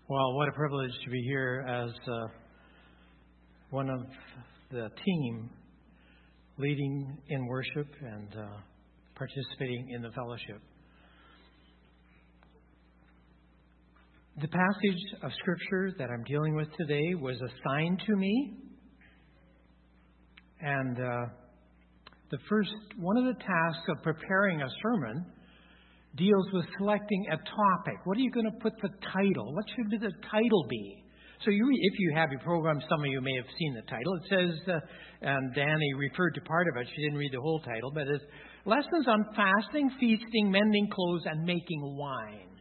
Well, what a privilege to be here as one of the team leading in worship and participating in the fellowship. The passage of Scripture that I'm dealing with today was assigned to me. And one of the tasks of preparing a sermon deals with selecting a topic. What are you going to put the title? What should the title be? So if you have your program, some of you may have seen the title. It says, and Danny referred to part of it. She didn't read the whole title, but it's Lessons on Fasting, Feasting, Mending Clothes, and Making Wine.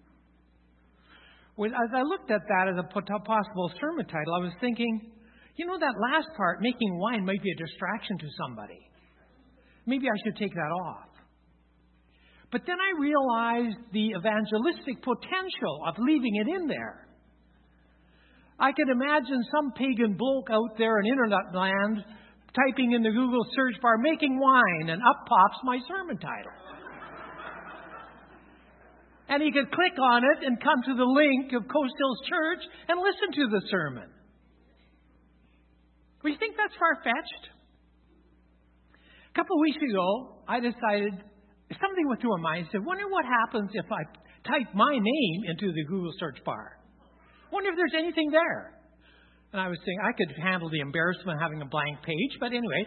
As I looked at that as a possible sermon title, I was thinking, that last part, making wine, might be a distraction to somebody. Maybe I should take that off. But then I realized the evangelistic potential of leaving it in there. I could imagine some pagan bloke out there in internet land typing in the Google search bar, making wine, and up pops my sermon title. And he could click on it and come to the link of Coast Hills Church and listen to the sermon. Do you think that's far-fetched? A couple of weeks ago, I decided, something went through my mind. I said, wonder what happens if I type my name into the Google search bar. Wonder if there's anything there. And I was thinking, I could handle the embarrassment of having a blank page. But anyway,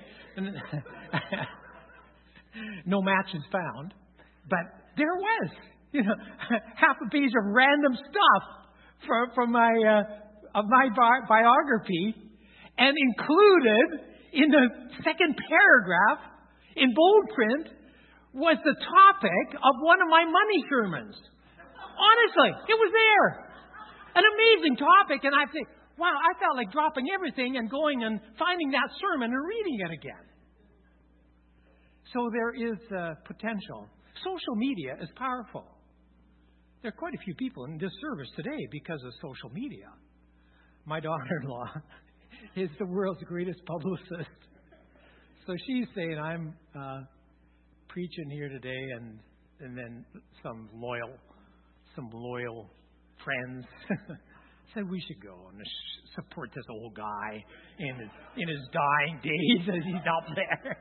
no matches found. But there was, half a page of random stuff from my biography. And included in the second paragraph, in bold print, was the topic of one of my money sermons. Honestly, it was there. An amazing topic. And I think, wow, I felt like dropping everything and going and finding that sermon and reading it again. So there is potential. Social media is powerful. There are quite a few people in this service today because of social media. My daughter-in-law is the world's greatest publicist. So she's saying, I'm preaching here today, and then some loyal friends said we should go and support this old guy in his dying days as he's up there.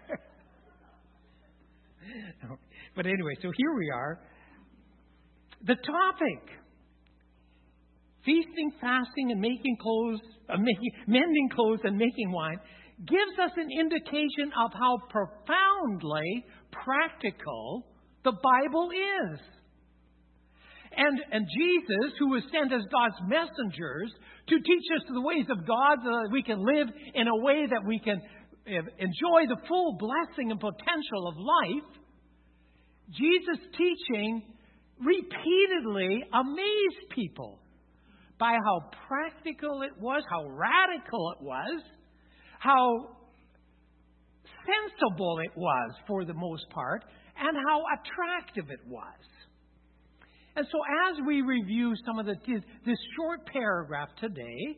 But anyway, so here we are. The topic: feasting, fasting, and mending clothes and making wine, gives us an indication of how profoundly practical the Bible is. And Jesus, who was sent as God's messengers to teach us the ways of God so that we can live in a way that we can enjoy the full blessing and potential of life, Jesus' teaching repeatedly amazed people by how practical it was, how radical it was, how sensible it was for the most part, and how attractive it was. And so as we review some of this short paragraph today,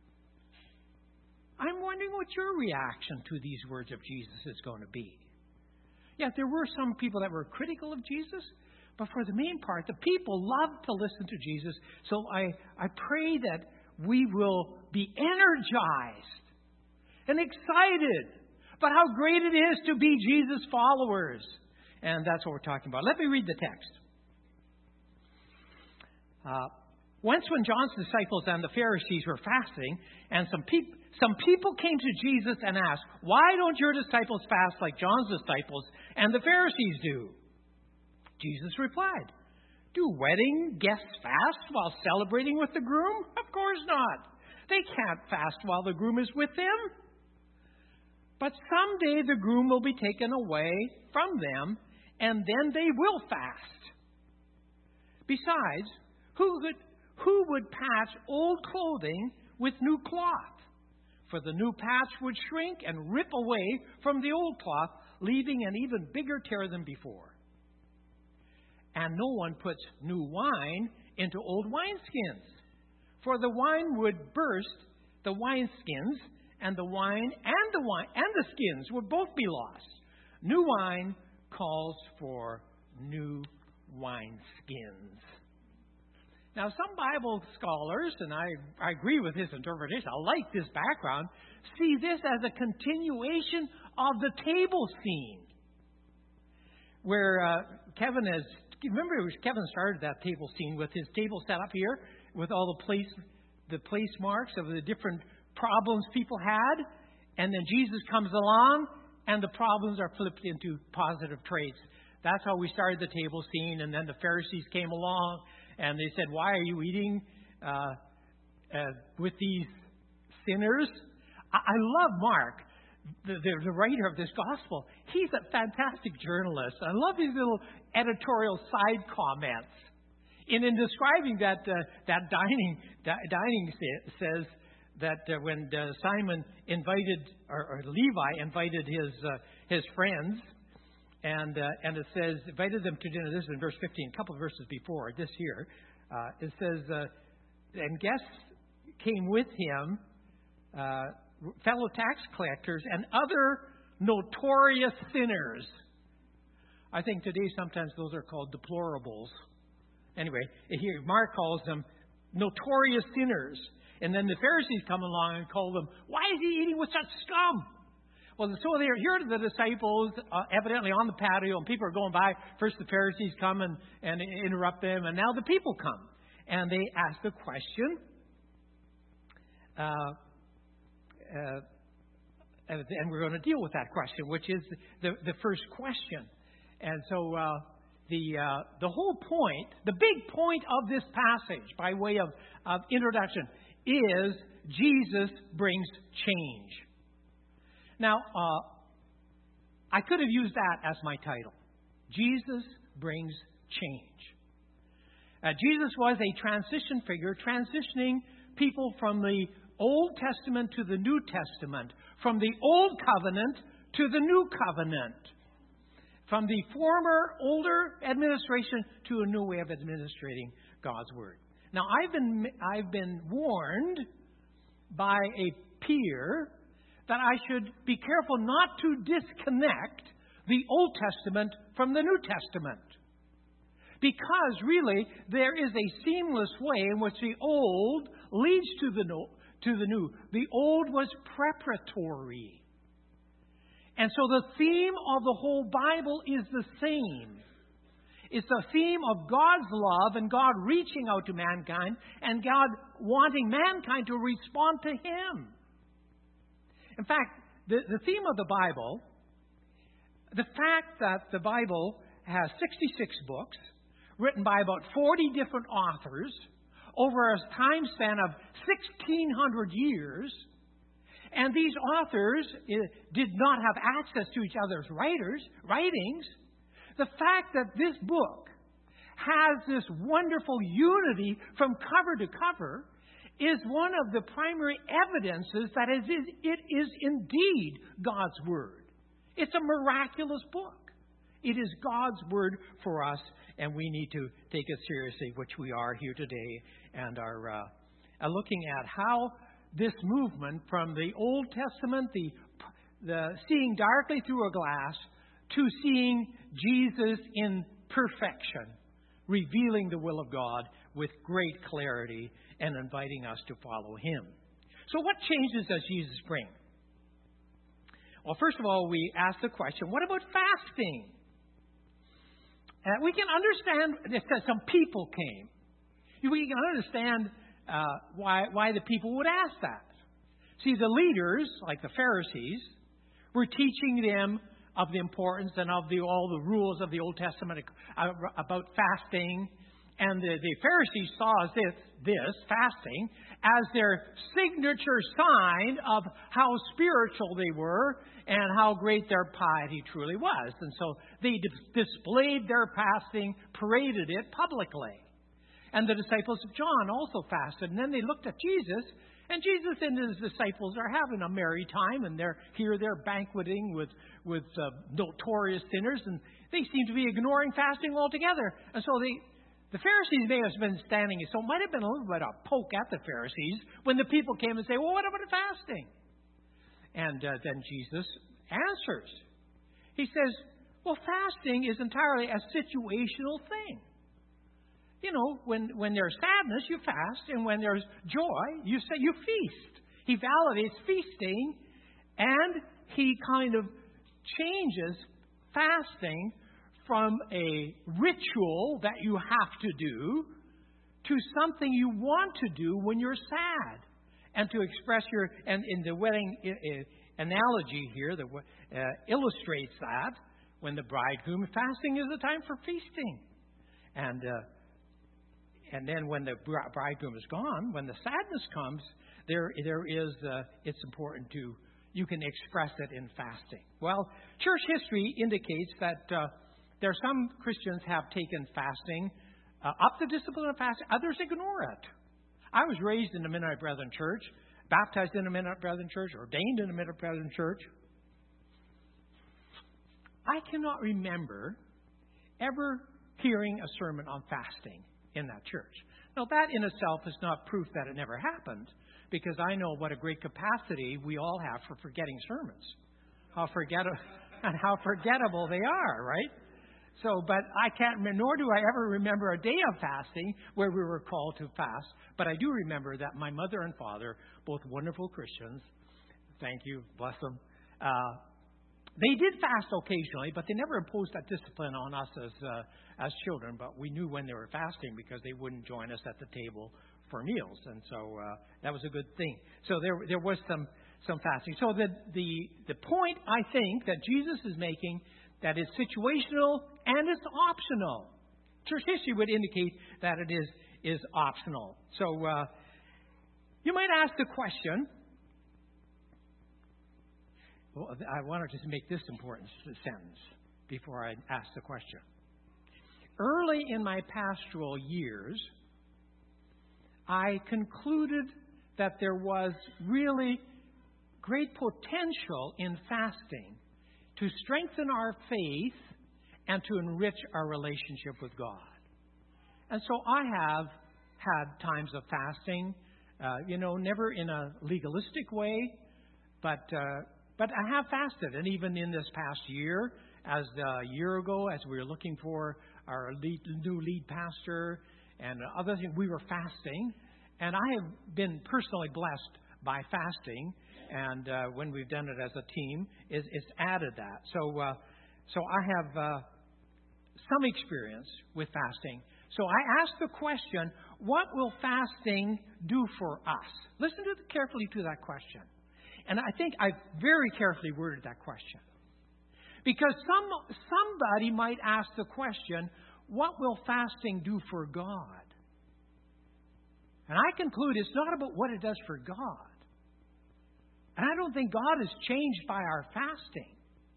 I'm wondering what your reaction to these words of Jesus is going to be. Yeah, there were some people that were critical of Jesus, but for the main part, the people loved to listen to Jesus. So I pray that we will be energized and excited about how great it is to be Jesus' followers. And that's what we're talking about. Let me read the text. Once when John's disciples and the Pharisees were fasting, and some people came to Jesus and asked, why don't your disciples fast like John's disciples and the Pharisees do? Jesus replied, do wedding guests fast while celebrating with the groom? Of course not. They can't fast while the groom is with them. But someday the groom will be taken away from them, and then they will fast. Besides, who would patch old clothing with new cloth? For the new patch would shrink and rip away from the old cloth, leaving an even bigger tear than before. And no one puts new wine into old wineskins, for the wine would burst the wineskins, and the wine and the skins would both be lost. New wine calls for new wineskins. Now, some Bible scholars, and I agree with his interpretation, I like this background, see this as a continuation of the table scene. Where Kevin started that table scene with his table set up here with all the place marks of the different problems people had. And then Jesus comes along and the problems are flipped into positive traits. That's how we started the table scene. And then the Pharisees came along and they said, "Why are you eating with these sinners?" I love Mark, the writer of this gospel. He's a fantastic journalist. I love his little editorial side comments. In describing that dining says that when Simon invited or Levi invited his friends, and it says invited them to dinner. This is in verse 15, a couple of verses before this here. It says, and guests came with him, fellow tax collectors and other notorious sinners. I think today sometimes those are called deplorables. Anyway, here Mark calls them notorious sinners. And then the Pharisees come along and call them, "Why is he eating with such scum?" Well, so here are the disciples, evidently on the patio, and people are going by. First the Pharisees come and interrupt them, and now the people come. And they ask the question, and we're going to deal with that question, which is the first question. And so the whole point, the big point of this passage, by way of introduction, is Jesus brings change. Now, I could have used that as my title. Jesus brings change. Jesus was a transition figure, transitioning people from the Old Testament to the New Testament, from the Old Covenant to the New Covenant, from the former, older administration to a new way of administrating God's Word. Now, I've been warned by a peer that I should be careful not to disconnect the Old Testament from the New Testament. Because really, there is a seamless way in which the Old leads to the New. The Old was preparatory. And so the theme of the whole Bible is the same. It's the theme of God's love and God reaching out to mankind and God wanting mankind to respond to Him. In fact, the theme of the Bible, the fact that the Bible has 66 books written by about 40 different authors over a time span of 1,600 years, and these authors did not have access to each other's writings, the fact that this book has this wonderful unity from cover to cover is one of the primary evidences that it is indeed God's Word. It's a miraculous book. It is God's Word for us, and we need to take it seriously, which we are here today, and are looking at how this movement from the Old Testament, the seeing darkly through a glass, to seeing Jesus in perfection, revealing the will of God with great clarity and inviting us to follow Him. So what changes does Jesus bring? Well, first of all, we ask the question, what about fasting? We can understand that some people came. We can understand why the people would ask that. See, the leaders, like the Pharisees, were teaching them of the importance and of all the rules of the Old Testament about fasting. And the Pharisees saw this fasting as their signature sign of how spiritual they were and how great their piety truly was. And so they displayed their fasting, paraded it publicly. And the disciples of John also fasted. And then they looked at Jesus, and Jesus and His disciples are having a merry time, and they're banqueting with notorious sinners, and they seem to be ignoring fasting altogether. And so the Pharisees may have been standing, so it might have been a little bit of a poke at the Pharisees when the people came and say, "Well, what about fasting?" And then Jesus answers. He says, well, fasting is entirely a situational thing. when there's sadness, you fast, and when there's joy, you feast. He validates feasting, and he kind of changes fasting from a ritual that you have to do to something you want to do when you're sad, and to express and in the wedding analogy here that illustrates that, when the bridegroom, fasting is a time for feasting, and then when the bridegroom is gone, when the sadness comes, it's important you can express it in fasting. Well, church history indicates that there are some Christians have taken fasting up the discipline of fasting. Others ignore it. I was raised in a Mennonite Brethren church, baptized in a Mennonite Brethren church, ordained in a Mennonite Brethren church. I cannot remember ever hearing a sermon on fasting in that church. Now, that in itself is not proof that it never happened, because I know what a great capacity we all have for forgetting sermons. How forgettable they are, right? So, but I can't, nor do I ever remember a day of fasting where we were called to fast. But I do remember that my mother and father, both wonderful Christians, thank you, bless them, they did fast occasionally, but they never imposed that discipline on us as children. But we knew when they were fasting because they wouldn't join us at the table for meals, and so that was a good thing. So there was some fasting. So the point I think that Jesus is making, that is situational and it's optional. Church history would indicate that it is optional. So you might ask the question. Well, I want to just make this important sentence before I ask the question. Early in my pastoral years, I concluded that there was really great potential in fasting to strengthen our faith and to enrich our relationship with God. And so I have had times of fasting, never in a legalistic way, but I have fasted. And even in this past year, as a year ago, as we were looking for our new lead pastor and other things, we were fasting. And I have been personally blessed by fasting. And when we've done it as a team, it's added that. So I have some experience with fasting. So I asked the question, what will fasting do for us? Listen carefully to that question. And I think I very carefully worded that question. Because somebody might ask the question, what will fasting do for God? And I conclude it's not about what it does for God. And I don't think God is changed by our fasting.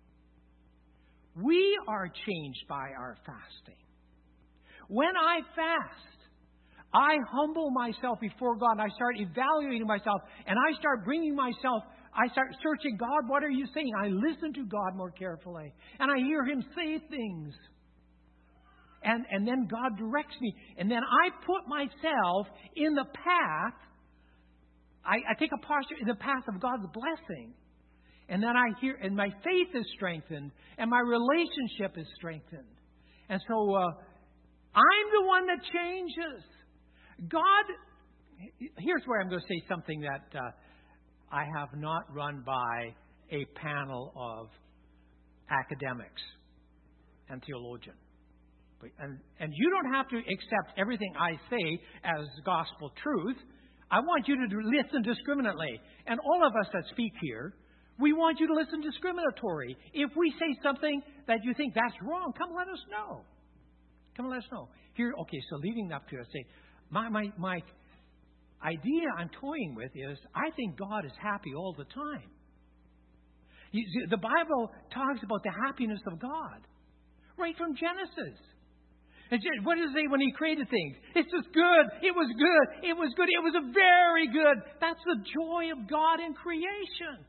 We are changed by our fasting. When I fast, I humble myself before God, and I start evaluating myself, and I start I start searching, God, what are you saying? I listen to God more carefully, and I hear Him say things. And then God directs me. And then I put myself in the path. I take a posture in the path of God's blessing. And then I hear, and my faith is strengthened, and my relationship is strengthened. And so I'm the one that changes. God, here's where I'm going to say something that I have not run by a panel of academics and theologians. And you don't have to accept everything I say as gospel truth. I want you to listen discriminately. And all of us that speak here, we want you to listen discriminatory. If we say something that you think that's wrong, come let us know. Come let us know. Here, okay, so leading up to it, say, my idea I'm toying with is I think God is happy all the time. The Bible talks about the happiness of God right from Genesis. And what does it say when He created things? It's just good. It was good. It was good. It was a very good. That's the joy of God in creation.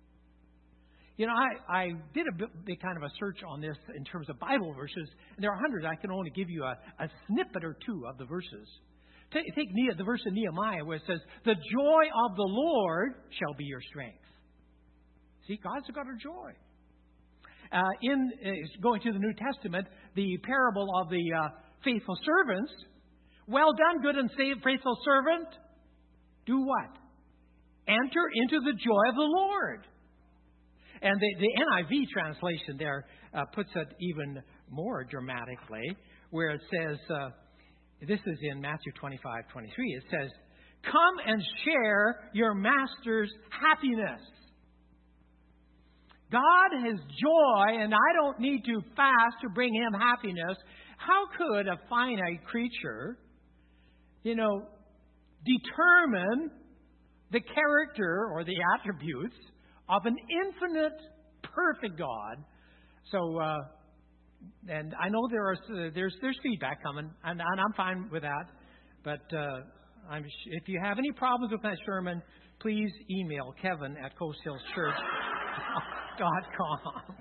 I did a big kind of a search on this in terms of Bible verses. And there are hundreds. I can only give you a snippet or two of the verses. Take the verse in Nehemiah where it says, the joy of the Lord shall be your strength. See, God's got a joy. In going to the New Testament, the parable of the faithful servants, Well done, good and faithful servant. Do what? Enter into the joy of the Lord. And the NIV translation there puts it even more dramatically, where it says, this is in Matthew 25:23, it says, come and share your master's happiness. God has joy, and I don't need to fast to bring him happiness. How could a finite creature, determine the character or the attributes of an infinite, perfect God? So, and I know there's feedback coming, and I'm fine with that. But if you have any problems with my sermon, please email Kevin at coasthillschurch.com.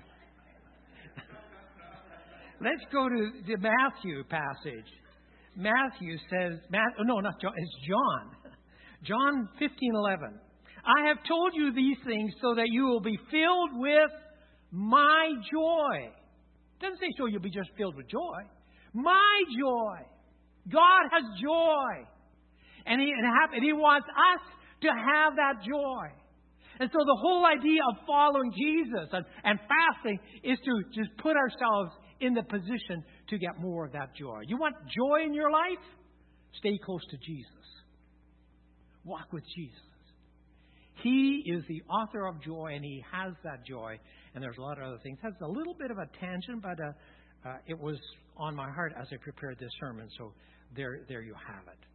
Let's go to the Matthew passage. Matthew says, it's John. John 15:11. I have told you these things so that you will be filled with my joy. It doesn't say so you'll be just filled with joy. My joy. God has joy. And He wants us to have that joy. And so the whole idea of following Jesus and fasting is to just put ourselves in the position to get more of that joy. You want joy in your life? Stay close to Jesus. Walk with Jesus. He is the author of joy, and He has that joy. And there's a lot of other things. That's a little bit of a tangent, but it was on my heart as I prepared this sermon. So there you have it.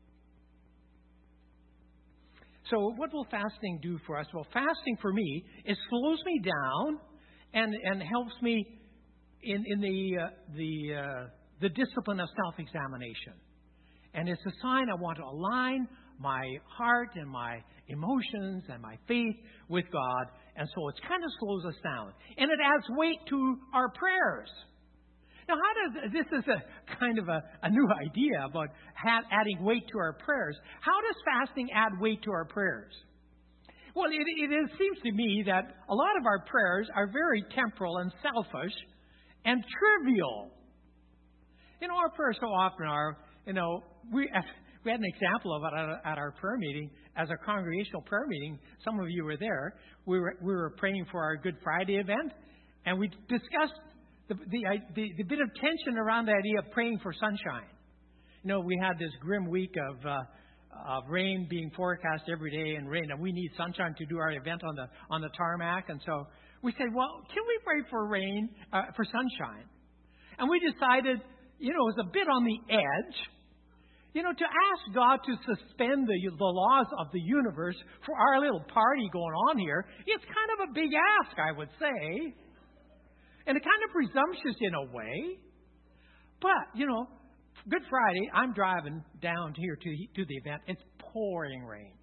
So what will fasting do for us? Well, fasting for me, it slows me down and helps me in the discipline of self-examination. And it's a sign I want to align my heart and my emotions and my faith with God. And so it kind of slows us down. And it adds weight to our prayers. Now, this is a kind of a new idea about adding weight to our prayers. How does fasting add weight to our prayers? Well, it seems to me that a lot of our prayers are very temporal and selfish and trivial. Our prayers so often are, we had an example of it at our prayer meeting, as a congregational prayer meeting. Some of you were there. We were praying for our Good Friday event, and we discussed the bit of tension around the idea of praying for sunshine. We had this grim week of rain being forecast every day, and we need sunshine to do our event on the tarmac. And so we said, well, can we pray for rain, for sunshine? And we decided, it was a bit on the edge, to ask God to suspend the laws of the universe for our little party going on here. It's kind of a big ask, I would say. And it's kind of presumptuous in a way. But, Good Friday, I'm driving down here to the event. It's pouring rain.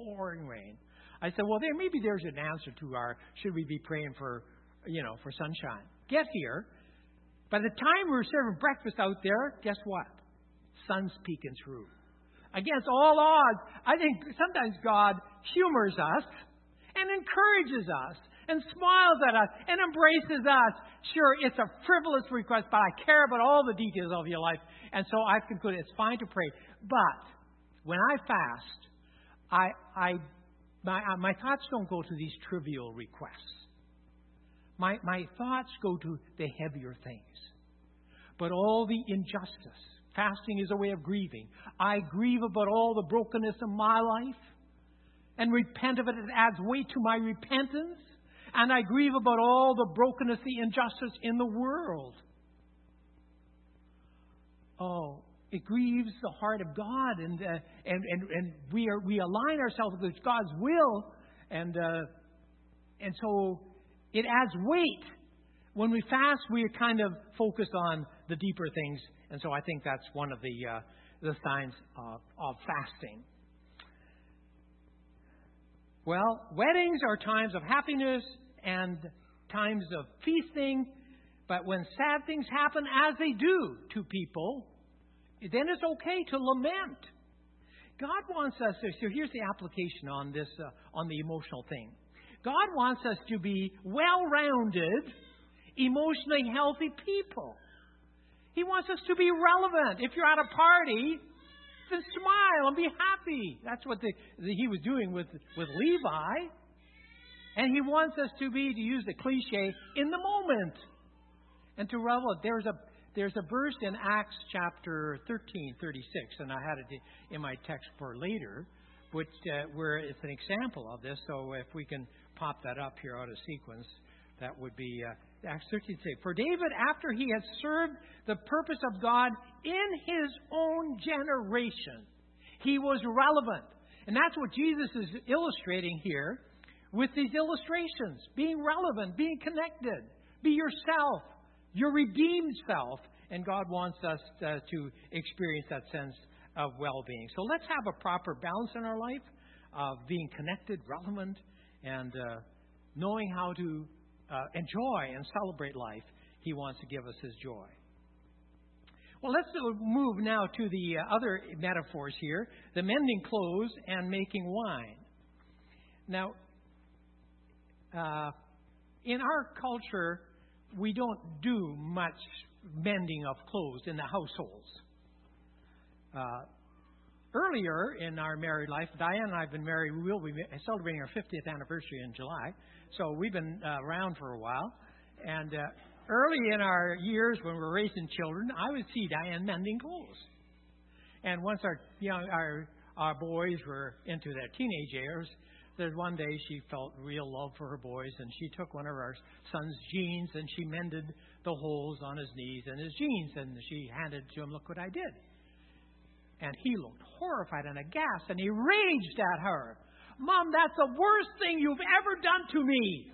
I said, well, maybe there's an answer to should we be praying for sunshine? Get here. By the time we were serving breakfast out there, guess what? Sun's peeking through. Against all odds, I think sometimes God humors us and encourages us and smiles at us and embraces us. Sure, it's a frivolous request, but I care about all the details of your life. And so I've concluded it's fine to pray. But when I fast, my thoughts don't go to these trivial requests. My thoughts go to the heavier things. But all the injustice. Fasting is a way of grieving. I grieve about all the brokenness in my life and repent of it. It adds weight to my repentance. And I grieve about all the brokenness, the injustice in the world. Oh, it grieves the heart of God, and we align ourselves with God's will, and so it adds weight. When we fast, we kind of focus on the deeper things, and so I think that's one of the signs of fasting. Well, weddings are times of happiness and times of feasting, but when sad things happen, as they do to people, then it's okay to lament. God wants us to, so here's the application on this, on the emotional thing. God wants us to be well-rounded, emotionally healthy people. He wants us to be relevant. If you're at a party Then smile and be happy. That's what he was doing with Levi. And he wants us to be, to use the cliche, in the moment. And to revel. There's a verse in Acts chapter 13:36, and I had it in my text for later, which where it's an example of this. So if we can pop that up here out of sequence, that would be Acts 13:6. For David, after he had served the purpose of God in his own generation, he was relevant. And that's what Jesus is illustrating here with these illustrations. Being relevant, being connected. Be yourself, your redeemed self. And God wants us to experience that sense of well-being. So let's have a proper balance in our life of being connected, relevant, and knowing how to enjoy and celebrate life. He wants to give us His joy. Well, let's move now to the other metaphors here, the mending clothes and making wine. Now, in our culture, we don't do much mending of clothes in the households. Earlier in our married life, Diane and I have been married. We will be celebrating our 50th anniversary in July. So we've been around for a while. And early in our years when we were raising children, I would see Diane mending clothes. And once our boys were into their teenage years, there's one day she felt real love for her boys, and she took one of our son's jeans and she mended the holes on his knees and his jeans, and she handed it to him, "Look what I did." And he looked horrified and aghast, and he raged at her. "Mom, that's the worst thing you've ever done to me."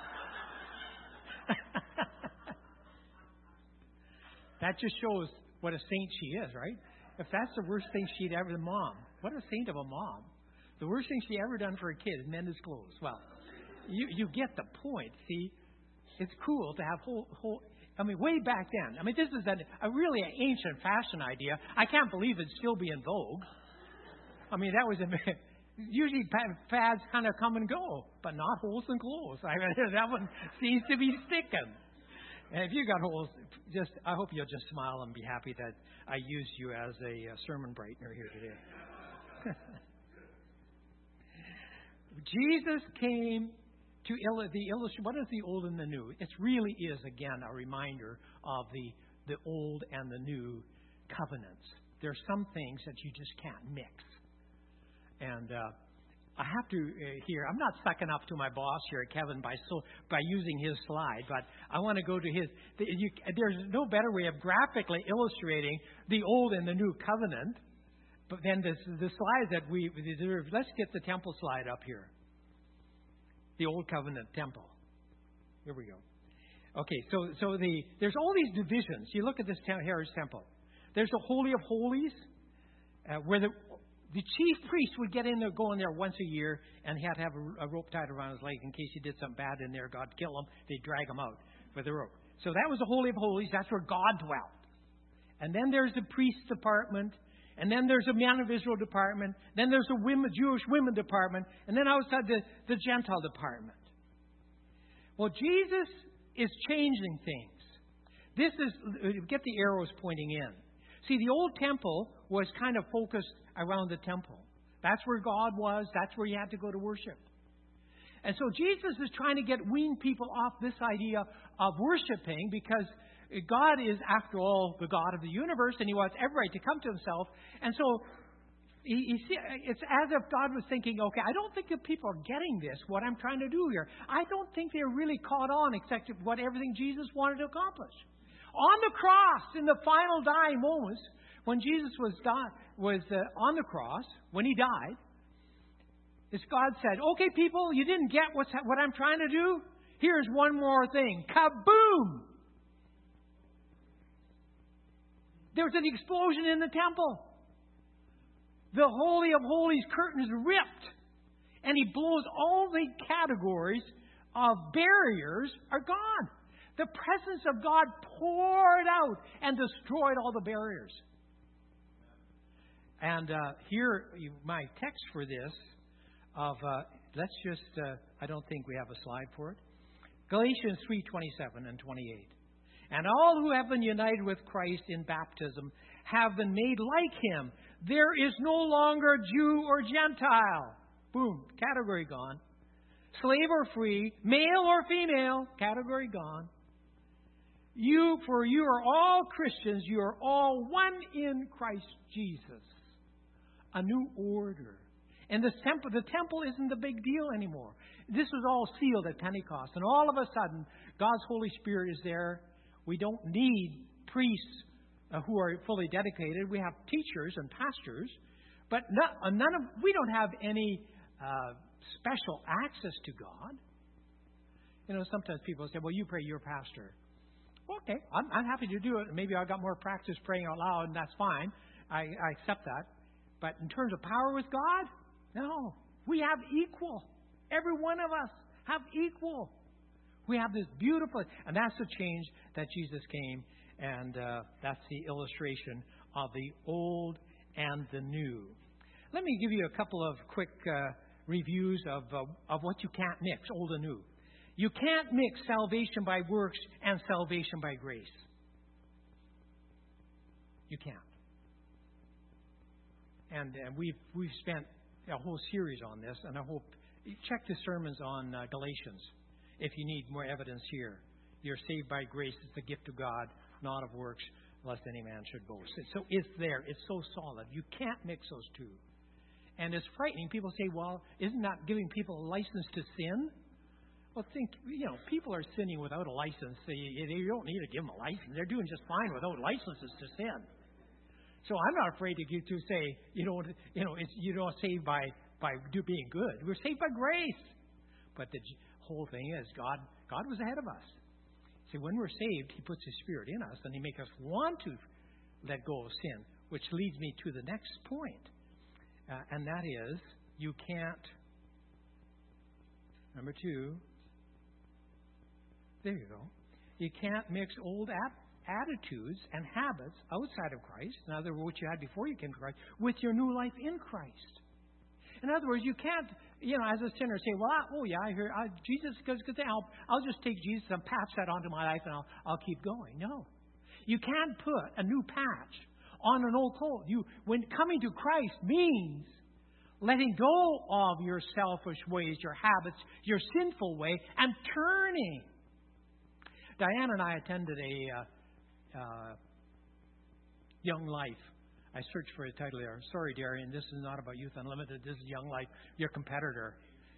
That just shows what a saint she is, right? If that's the worst thing she'd ever done, Mom, what a saint of a mom. The worst thing she ever done for a kid is mend his clothes. Well, you get the point. See, it's cool to have way back then. This is a really ancient fashion idea. I can't believe it'd still be in vogue. That was usually fads kind of come and go, but not holes in clothes. That one seems to be sticking. And if you got holes, I hope you'll just smile and be happy that I used you as a sermon brightener here today. Jesus came to illustrate what is the old and the new. It really is, again, a reminder of the old and the new covenants. There are some things that you just can't mix. And I have to here, I'm not sucking up to my boss here, Kevin, by using his slide, but I want to go to his. There's no better way of graphically illustrating the old and the new covenant. But then the slides that we deserve. Let's get the temple slide up here. The old covenant temple. Here we go. Okay, so there's all these divisions. You look at this Herod's temple. There's the Holy of Holies, where the chief priest would go in there once a year, and he had to have a rope tied around his leg in case he did something bad in there. God'd kill him. They'd drag him out with a rope. So that was the Holy of Holies. That's where God dwelt. And then there's the priest's department. And then there's a Man of Israel department. Then there's a Jewish women department. And then outside the Gentile department. Well, Jesus is changing things. Get the arrows pointing in. See, the old temple was kind of focused around the temple. That's where God was. That's where you had to go to worship. And so Jesus is trying to wean people off this idea of worshiping, because God is, after all, the God of the universe, and He wants everybody to come to Himself. And so it's as if God was thinking, okay, I don't think that people are getting this, what I'm trying to do here. I don't think they're really caught on except what everything Jesus wanted to accomplish. On the cross, in the final dying moments, when Jesus was on the cross, when He died, God said, okay, people, you didn't get what I'm trying to do? Here's one more thing. Kaboom! There was an explosion in the temple. The Holy of Holies curtains ripped. And He blows all the categories of barriers are gone. The presence of God poured out and destroyed all the barriers. And here, my text for this I don't think we have a slide for it. Galatians 3:27 and 28. And all who have been united with Christ in baptism have been made like Him. There is no longer Jew or Gentile. Boom, category gone. Slave or free, male or female, category gone. For you are all Christians, you are all one in Christ Jesus. A new order. And the temple isn't the big deal anymore. This was all sealed at Pentecost. And all of a sudden, God's Holy Spirit is there. We don't need priests who are fully dedicated. We have teachers and pastors. But we don't have any special access to God. Sometimes people say, well, you pray, you're a pastor. Okay, I'm happy to do it. Maybe I've got more practice praying out loud, and that's fine. I accept that. But in terms of power with God, no. We have equal. Every one of us have equal. We have this beautiful, and that's the change that Jesus came, and that's the illustration of the old and the new. Let me give you a couple of quick reviews of what you can't mix, old and new. You can't mix salvation by works and salvation by grace. You can't. And we've spent a whole series on this, and I hope you check the sermons on Galatians if you need more evidence here. You're saved by grace; it's the gift of God, not of works, lest any man should boast. So it's there. It's so solid. You can't mix those two. And it's frightening. People say, well, isn't that giving people a license to sin? Well, people are sinning without a license. You don't need to give them a license. They're doing just fine without licenses to sin. So I'm not afraid to say, you're not saved by being good. We're saved by grace. But the whole thing is, God was ahead of us. See, when we're saved, He puts His Spirit in us, and He makes us want to let go of sin, which leads me to the next point. And that is, you can't, number 2, there you go. You can't mix old attitudes and habits outside of Christ, in other words, what you had before you came to Christ, with your new life in Christ. In other words, you can't, as a sinner, say, well, I hear Jesus is good thing. I'll just take Jesus and patch that onto my life, and I'll keep going. No. You can't put a new patch on an old coat. When coming to Christ means letting go of your selfish ways, your habits, your sinful way, and turning. Diane and I attended a Young Life. I searched for a title there. Sorry, Darian, this is not about Youth Unlimited. This is Young Life. Your competitor.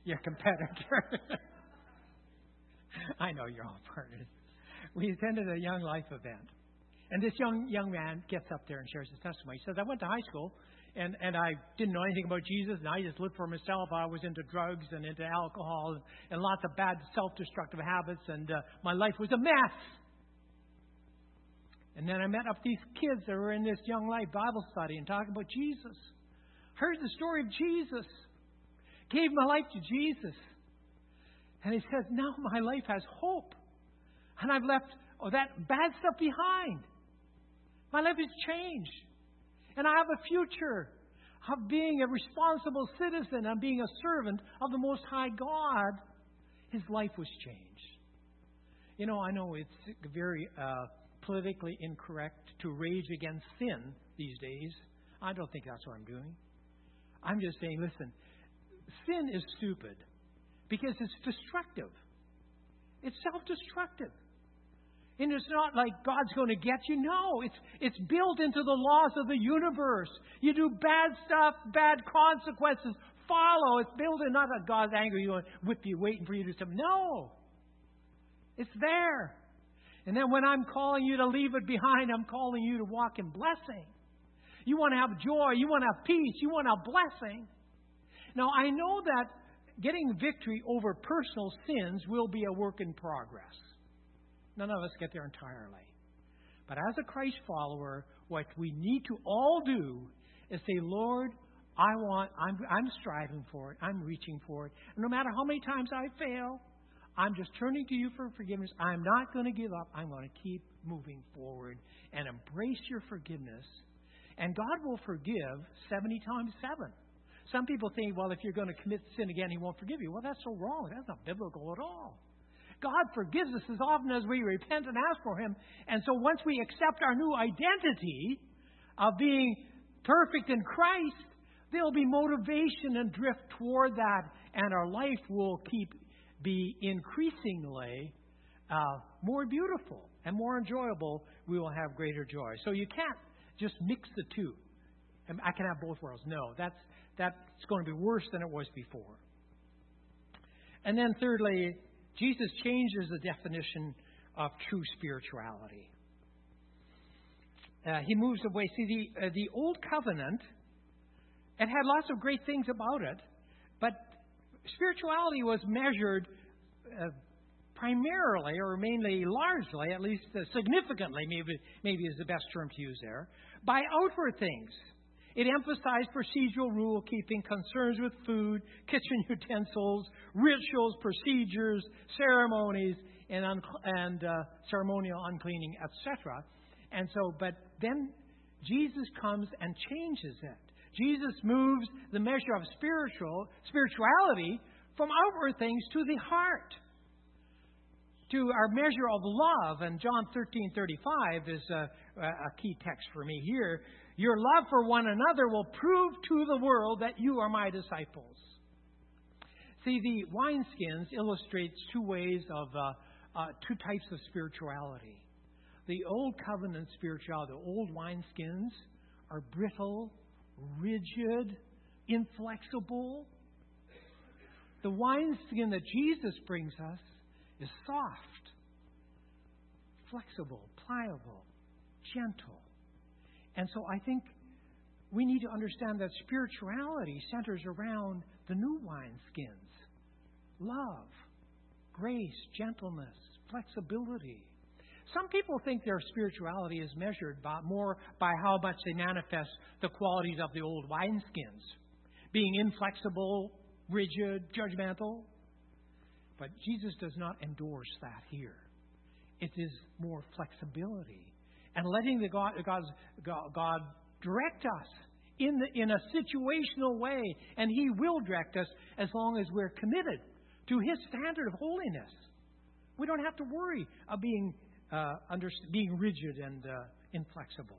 I know you're all partners. We attended a Young Life event. And this young man gets up there and shares his testimony. He says, I went to high school, and I didn't know anything about Jesus, and I just lived for myself. I was into drugs and into alcohol and lots of bad self-destructive habits, and my life was a mess. And then I met up these kids that were in this Young Life Bible study and talking about Jesus. Heard the story of Jesus. Gave my life to Jesus. And he says, now my life has hope. And I've left that bad stuff behind. My life has changed. And I have a future of being a responsible citizen and being a servant of the Most High God. His life was changed. I know it's very politically incorrect to rage against sin these days. I don't think that's what I'm doing. I'm just saying, listen, sin is stupid because it's destructive. It's self-destructive. And it's not like God's going to get you. No, it's built into the laws of the universe. You do bad stuff, bad consequences follow. It's built in, not that God's angry you and whip you, waiting for you to do something. No, it's there. And then when I'm calling you to leave it behind, I'm calling you to walk in blessing. You want to have joy. You want to have peace. You want to have blessing. Now, I know that getting victory over personal sins will be a work in progress. None of us get there entirely. But as a Christ follower, what we need to all do is say, Lord, I'm striving for it. I'm reaching for it. And no matter how many times I fail, I'm just turning to you for forgiveness. I'm not going to give up. I'm going to keep moving forward and embrace your forgiveness. And God will forgive 70 times 7. Some people think, well, if you're going to commit sin again, He won't forgive you. Well, that's so wrong. That's not biblical at all. God forgives us as often as we repent and ask for Him. And so once we accept our new identity of being perfect in Christ, there'll be motivation and drift toward that, and our life will be increasingly more beautiful and more enjoyable. We will have greater joy. So you can't just mix the two. I can have both worlds. No, that's going to be worse than it was before. And then thirdly, Jesus changes the definition of true spirituality. He moves away. See, the Old Covenant, it had lots of great things about it, but spirituality was measured primarily, or mainly, largely, at least significantly, maybe is the best term to use there, by outward things. It emphasized procedural rule-keeping, concerns with food, kitchen utensils, rituals, procedures, ceremonies, and ceremonial uncleaning, etc. And so, but then Jesus comes and changes it. Jesus moves the measure of spirituality from outward things to the heart, to our measure of love. And John 13:35 is a key text for me here. Your love for one another will prove to the world that you are my disciples. See, the wineskins illustrates two types of spirituality. The Old Covenant spirituality, the old wineskins, are brittle, rigid, inflexible. The wineskin that Jesus brings us is soft, flexible, pliable, gentle. And so I think we need to understand that spirituality centers around the new wineskins. Love, grace, gentleness, flexibility. Some people think their spirituality is measured more by how much they manifest the qualities of the old wineskins, being inflexible, rigid, judgmental. But Jesus does not endorse that here. It is more flexibility and letting the God direct us in a situational way, and He will direct us as long as we're committed to His standard of holiness. We don't have to worry of being rigid and inflexible.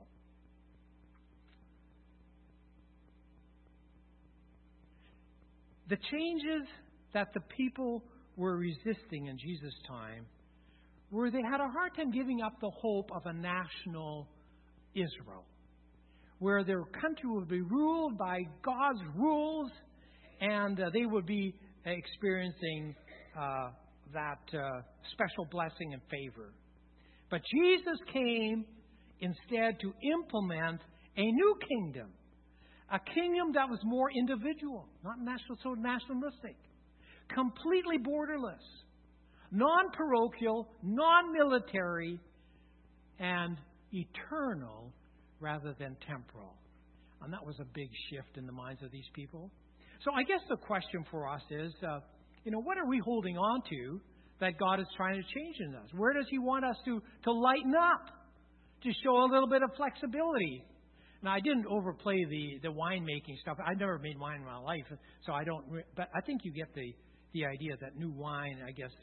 The changes that the people were resisting in Jesus' time were they had a hard time giving up the hope of a national Israel, where their country would be ruled by God's rules, and they would be experiencing that special blessing and favor. But Jesus came instead to implement a new kingdom, a kingdom that was more individual, not so nationalistic, completely borderless, non-parochial, non-military, and eternal rather than temporal. And that was a big shift in the minds of these people. So I guess the question for us is, what are we holding on to that God is trying to change in us? Where does He want us to lighten up, to show a little bit of flexibility? Now, I didn't overplay the wine-making stuff. I've never made wine in my life, so I don't. But I think you get the idea that new wine, I guess,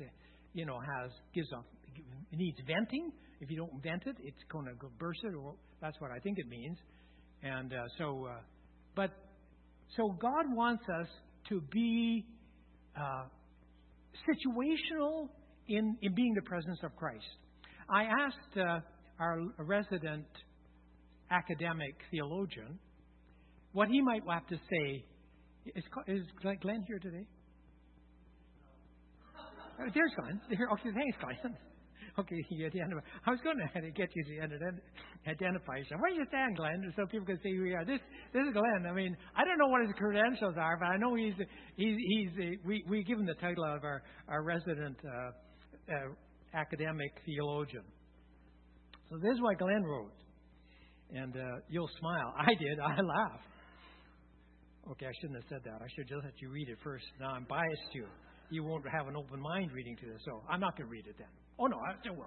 needs venting. If you don't vent it, it's going to go burst it. Or that's what I think it means. And so God wants us to be situational in being the presence of Christ. I asked our resident academic theologian what he might have to say. Is Glenn here today? There's Glenn. Okay, thanks, Glenn. Okay, I was going to get you to identify yourself. Where do you stand, Glenn? So people can see who you are. This is Glenn. I mean, I don't know what his credentials are, but I know we give him the title of our resident academic theologian. So this is what Glenn wrote. And you'll smile. I did. I laughed. Okay, I shouldn't have said that. I should just let you read it first. Now I'm biased to you. You won't have an open mind reading to this, so I'm not going to read it then. Oh, no, I still will.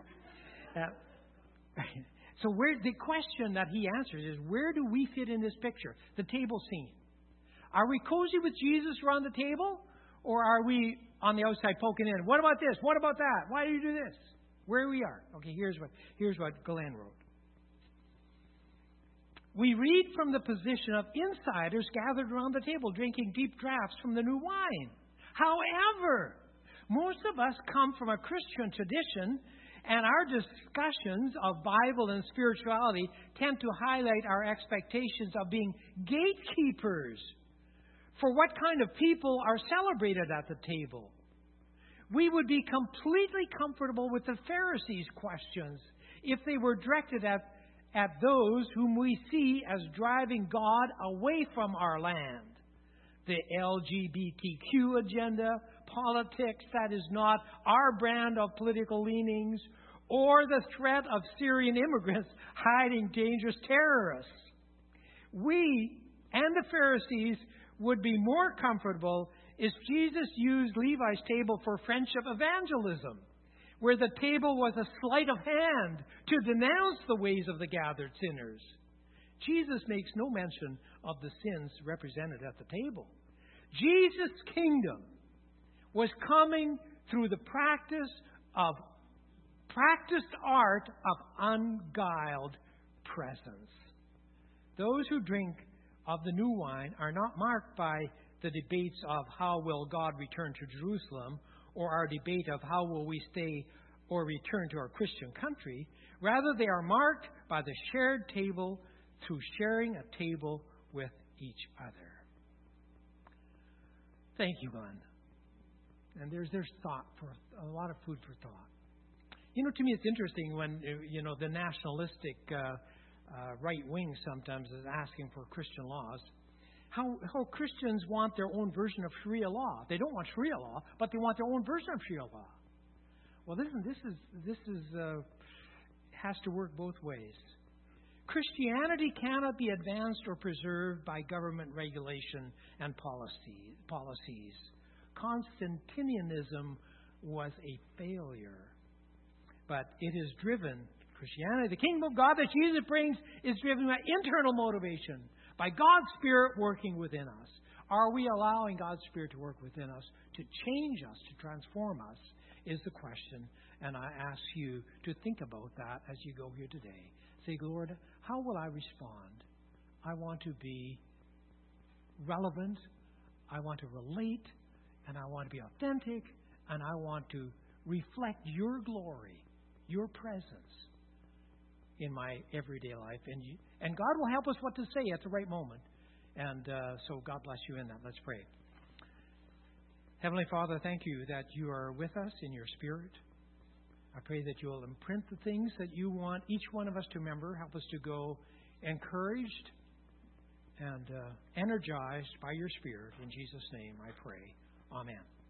So the question that he answers is, where do we fit in this picture? The table scene. Are we cozy with Jesus around the table? Or are we on the outside poking in? What about this? What about that? Why do you do this? Where we are. Okay, here's what Glenn wrote. We read from the position of insiders gathered around the table, drinking deep draughts from the new wine. However, most of us come from a Christian tradition, and our discussions of Bible and spirituality tend to highlight our expectations of being gatekeepers for what kind of people are celebrated at the table. We would be completely comfortable with the Pharisees' questions if they were directed at those whom we see as driving God away from our land. The LGBTQ agenda, politics that is not our brand of political leanings, or the threat of Syrian immigrants hiding dangerous terrorists. We and the Pharisees would be more comfortable if Jesus used Levi's table for friendship evangelism, where the table was a sleight of hand to denounce the ways of the gathered sinners. Jesus makes no mention of the sins represented at the table. Jesus' kingdom was coming through the practiced art of unguiled presence. Those who drink of the new wine are not marked by the debates of how will God return to Jerusalem, or our debate of how will we stay or return to our Christian country. Rather, they are marked by the shared table through sharing a table with each other. Thank you, Glenn. And there's thought, for a lot of food for thought. To me it's interesting when, the nationalistic right wing sometimes is asking for Christian laws. How Christians want their own version of Sharia law. They don't want Sharia law, but they want their own version of Sharia law. Well, this has to work both ways. Christianity cannot be advanced or preserved by government regulation and policies. Constantinianism was a failure. But it is driven, Christianity, the kingdom of God that Jesus brings, is driven by internal motivation, by God's Spirit working within us. Are we allowing God's Spirit to work within us, to change us, to transform us, is the question. And I ask you to think about that as you go here today. Say, Lord, how will I respond? I want to be relevant, I want to relate, and I want to be authentic, and I want to reflect your glory, your presence in my everyday life. And God will help us what to say at the right moment. And so God bless you in that. Let's pray. Heavenly Father, thank you that you are with us in your Spirit. I pray that you will imprint the things that you want each one of us to remember. Help us to go encouraged and energized by your Spirit. In Jesus' name I pray. Amen.